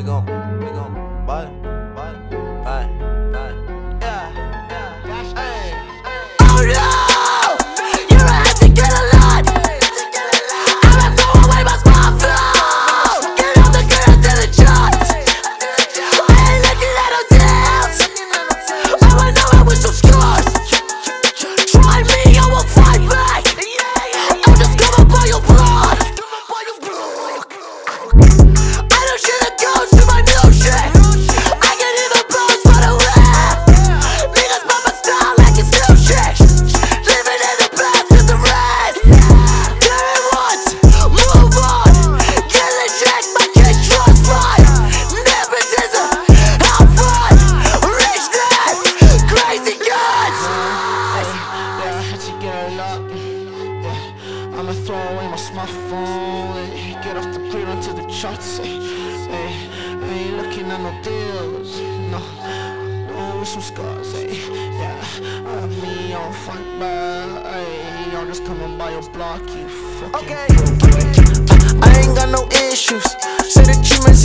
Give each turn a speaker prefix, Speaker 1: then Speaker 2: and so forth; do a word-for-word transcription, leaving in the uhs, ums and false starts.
Speaker 1: gon', we gon' ball, ball, ball, ball. Yeah, yeah, hey, hey. Oh no, you're gonna have to get a lot. I'ma throw away my smartphone. Get off the ground to the charts. I ain't looking at no deals. All I know I with some scars. Try me, I will fight back. I'm just coming by your blood. I don't shit that goes to my new shit. I can even boast for the rap. Niggas pop my style like it's new shit. Living in the past with the rest. Do it once, move on. Get the check, my kids trust fly. Nepotism, have fun. Rich dad, crazy guns.
Speaker 2: Yeah, I had to get a lot. Yeah, I'ma throw away my smartphone. Ay, get off the grid onto the charts. Ay, ay, I ain't looking at no deals. No, no, with some scars. Ay, yeah, I me on fight back. Ay, I'm just coming by your block, you fucking.
Speaker 1: Okay, I ain't got no issues. Say that you miss